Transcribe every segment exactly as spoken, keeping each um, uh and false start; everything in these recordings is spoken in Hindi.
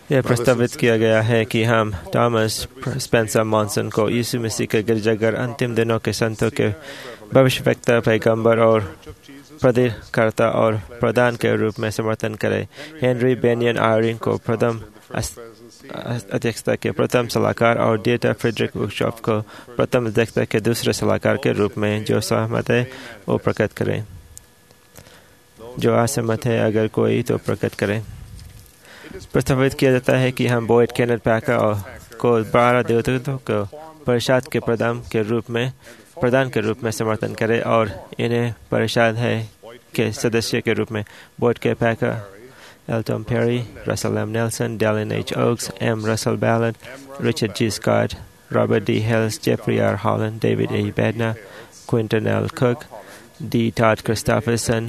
यह प्रस्तावित किया गया है कि हम थॉमस स्पेंसर मॉनसन को यीशु मसीह के गिरजाघर अंतिम दिनों के संतों के भविष्यवक्ता, पैगंबर और प्रेरितकर्ता और प्रधान के रूप में समर्थन करें। हेनरी बेनियन आयरिंग को प्रथम अध्यक्षता के प्रथम सलाहकार और डीएटा फ्रेडरिक वुशॉफ को प्रथम अध्यक्षता के दूसरे सलाहकार के रूप में जो सहमत है वो प्रकट करें। जो असहमत है अगर कोई तो प्रकट करें। प्रस्तावित किया जाता है कि हम बॉयड केनेथ पैकर को बारह देवदूतों को परिषद के प्रधान के रूप में प्रधान के रूप में समर्थन करें और इन्हें परिषद है के सदस्य के रूप में Boyd K Packer, L Tom Perry, Russell M Nelson, Dallin H Oaks, M Russell Ballard, Richard G Scott, Robert D Hales, Jeffrey R Holland, David A Bednar, Quentin L Cook, D Todd Christofferson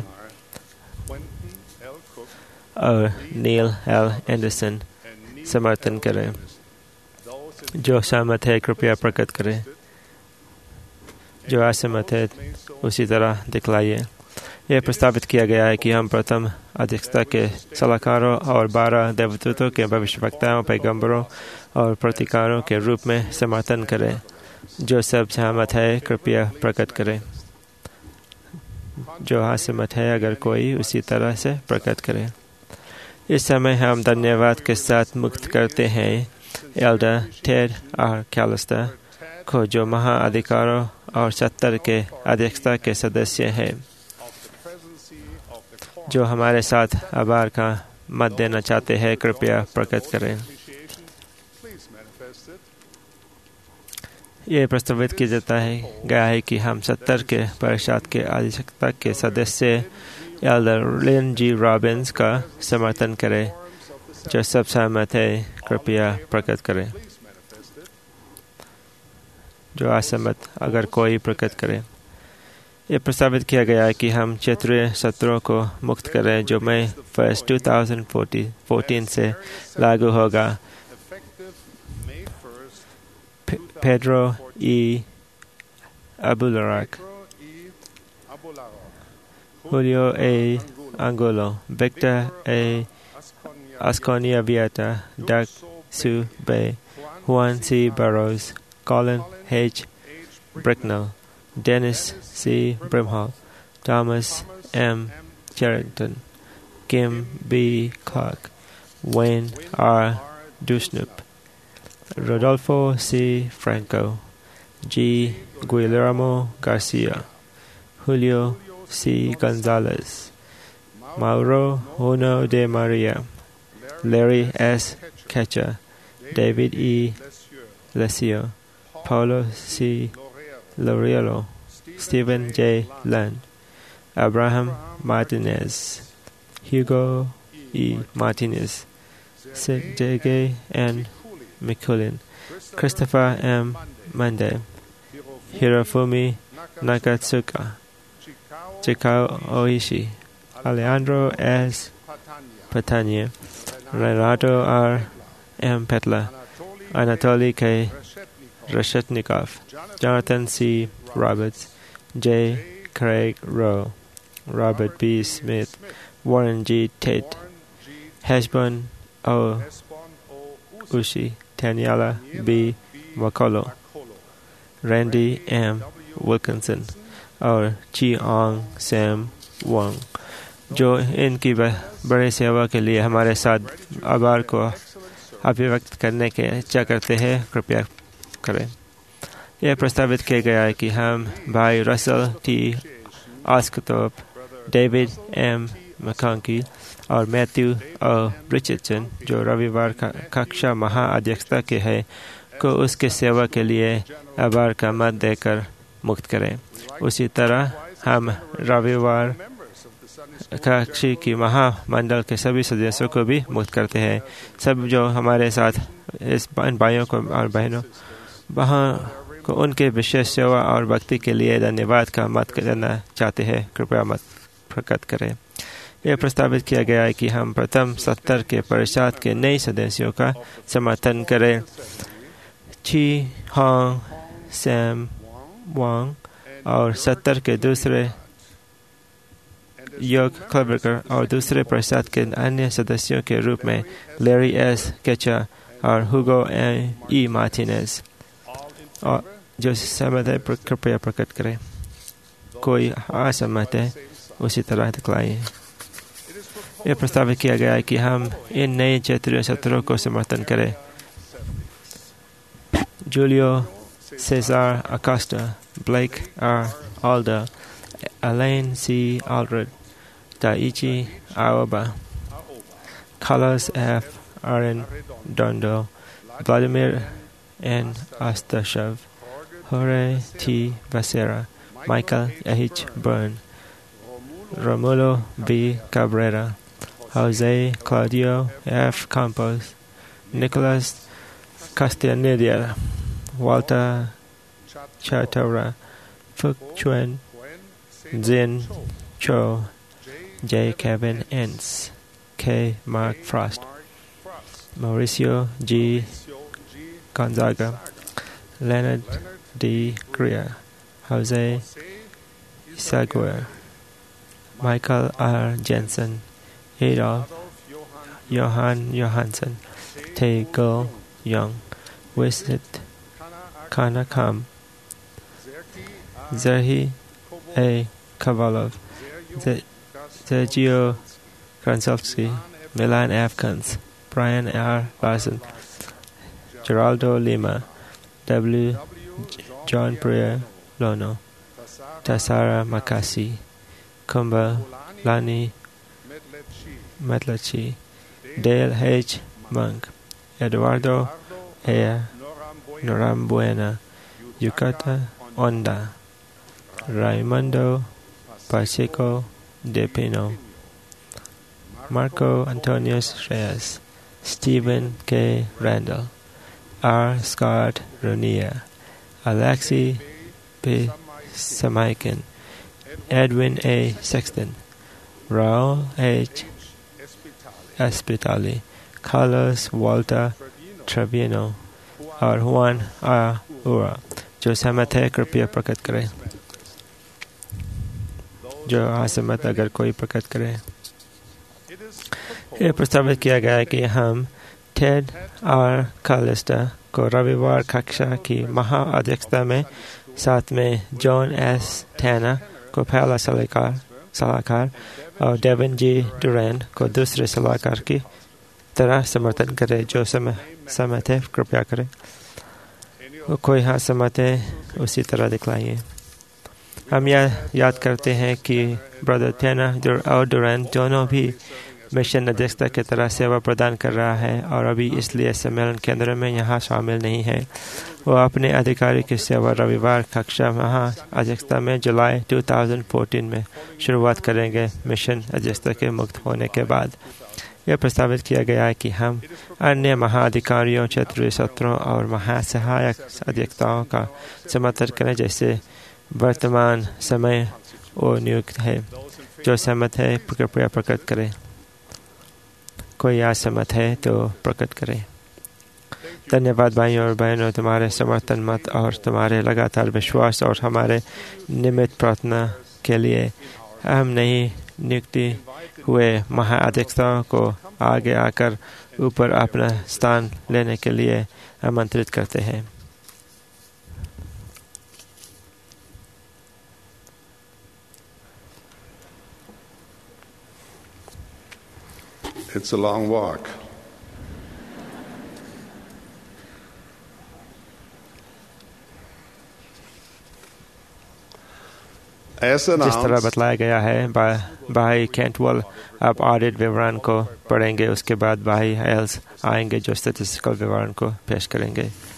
और नील एल एंडरसन समर्थन करें। जो सहमत है कृपया प्रकट करें। जो असहमत है उसी तरह दिखलाइए। यह प्रस्तावित किया गया है कि हम प्रथम अध्यक्षता के सलाहकारों और बारह देवदूतों के भविष्यवक्ताओं, पैगंबरों और प्रतिकारों के रूप में समर्थन करें। जो सब सहमत है कृपया प्रकट करें। जो असहमत है अगर कोई उसी तरह से प्रकट करें। इस समय हम धन्यवाद के साथ मुक्त करते हैं एल्डर टेड आर कैलिस्टर को, जो महाअधिकारों और सत्तर के अध्यक्षता के सदस्य हैं, जो हमारे साथ आभार का मत देना चाहते हैं। कृपया प्रकट करें। यह प्रस्तावित किया जाता है गया है कि हम सत्तर के परिषद के अध्यक्षता के सदस्य एल्डर लिन जी रॉबिन्स का समर्थन करें। जो सब सहमत है कृपया प्रकट करें। जो असहमत अगर कोई प्रकट करें। यह प्रस्तावित किया गया है कि हम क्षेत्रीय सत्रों को मुक्त करें, जो मई फर्स्ट दो हज़ार चौदह से लागू होगा। Pedro E Abularach, Julio A. Angulo, Victor A. Asconia Vieta, Doug Sue Bay, Juan C. Burrows, Colin H. Bricknell, Dennis C. Brimhall, Thomas M. Charrington, Kim B. Clark, Wayne R. Dusnup, Rodolfo C. Franco, G. Guillermo Garcia, Julio C. Gonzalez, Mauro Uno de Maria, Larry S. Ketcher, David E. Lesio, Paulo C. Loriello, Stephen J. Land, Abraham Martinez, Hugo E. Martinez, Sergey N. McCullin, Christopher M. Mande, Hirofumi Nakatsuka, Chikao Oishi, Alejandro S. Patania, Renato R. M. Petla, Anatoly K. Reshetnikov, Jonathan C. Roberts, J. Craig Rowe, Robert B. Smith, Warren G. Tate, Heshbon O. Ushi, Daniela B. Wakolo, Randy M. Wilkinson और चियांग सैम वांग, जो इनकी बड़ी सेवा के लिए हमारे साथ आभार को अभिव्यक्त करने के इच्छा करते हैं। कृपया करें। यह प्रस्तावित किया गया है कि हम भाई Russell T Osguthorpe, David M McConkie और मैथ्यू ओ रिचर्डसन, जो रविवार का कक्षा महाअध्यक्षता के हैं, को उसके सेवा के लिए आभार का मत देकर मुक्त करें। उसी तरह हम रविवार कक्षी की महामंडल के सभी सदस्यों को भी मुक्त करते हैं। सब जो हमारे साथ इस भाइयों को और बहनों वहाँ को उनके विशेष सेवा और भक्ति के लिए धन्यवाद का मत करना चाहते हैं। कृपया मत प्रकट करें। यह प्रस्तावित किया गया है कि हम प्रथम सत्तर के परिषद के नए सदस्यों का समर्थन करें। ची हांग सैम वांग और सत्तर के दूसरे योग क्लबरकर और दूसरे परिषद के अन्य सदस्यों के रूप में लैरी एस केचा और हुगो ई मार्टिनेज। और जो सहमत है कृपया प्रकट करें। कोई असहमत है उसी तरह दिखलाइए। यह प्रस्तावित किया गया है कि हम इन नए क्षेत्रीय सत्रों को समर्थन करें। Julio Cesar Acosta, Blake R Alder, Allen C Allred, Taiichi Aoba, Carlos F Arredondo, Vladimir N. Astashov, Jorge T. Becerra, Michael H. Byrne, Romulo B. Cabrera, Jose Claudio F. Campos, Nicolas Castaneda, Walter Chatora, Phúc Chuan, Zin Cho, J. Kevin Entz, K. Mark Frost, Mauricio G. Gonzaga, Leonard D. Greer, Jose Isaguer, Michael R. Jensen, Adolf Johan Johansson, Tae Go Young, Wisit Kanakam, Zerhi A. Kavalov, Sergio Kransovsky, Milan F. Kunz, Brian R. Larson, Geraldo Lima, W. John Breer Lono, Tassara Makasi, Kumba Lani Metlachi, Dale H. Monk, Eduardo A. Norambuena, Yukata Onda, Raimundo Pacheco de Pino, Marco Antonius Reyes, Stephen K. Randall, R. Scott Ronier, Alexi P. Samaikin, Edwin A. Sexton, Raul H. Espitali, Carlos Walter Trevino और Juan A. Ura, जो सहमत है कृपया प्रकट करें। जो असहमत अगर कोई प्रकट करें। यह प्रस्तावित किया गया है कि हम टेड आर कालिस्टा को रविवार कक्षा की महाअध्यक्षता में, साथ में जॉन एस टैना को पहला सलाहकार सलाहकार और डेविन जी डुरैंड को दूसरे सलाहकार की तरह समर्थन करें। जो सहमत है कृपया करें। वो कोई हाँ सहमत है उसी तरह दिखलाइए। हम यह याद करते हैं कि ब्रदर टैना और डुरैंड दोनों भी मिशन अध्यक्षता की तरह सेवा प्रदान कर रहा है और अभी इसलिए सम्मेलन केंद्र में यहाँ शामिल नहीं है। वो अपने अधिकारी की सेवा रविवार कक्षा महाअध्यक्षता में जुलाई दो हज़ार चौदह में शुरुआत करेंगे, मिशन अध्यक्षता के मुक्त होने के बाद। यह प्रस्तावित किया गया है कि हम अन्य महाअधिकारियों, क्षेत्रीय सत्रों और महासहायक अध्यक्षताओं का समर्थन करें जैसे वर्तमान समय वो नियुक्त है। जो सहमत है कृपया प्रकट करें। कोई असहमत है तो प्रकट करें। धन्यवाद भाइयों और बहनों, तुम्हारे समर्थन मत और तुम्हारे लगातार विश्वास और हमारे नियमित प्रार्थना के लिए हम नई नियुक्ति हुए महाअध्यक्षताओं को आगे आकर ऊपर अपना स्थान लेने के लिए आमंत्रित करते हैं। It's a long walk. As जिस तरह announced, बतलाया गया है, भाई कैंटवल अब ऑडिट विवरण को पढ़ेंगे। उसके बाद भाई हेल्स आएंगे जो स्टैटिस्टिकल विवरण को पेश करेंगे।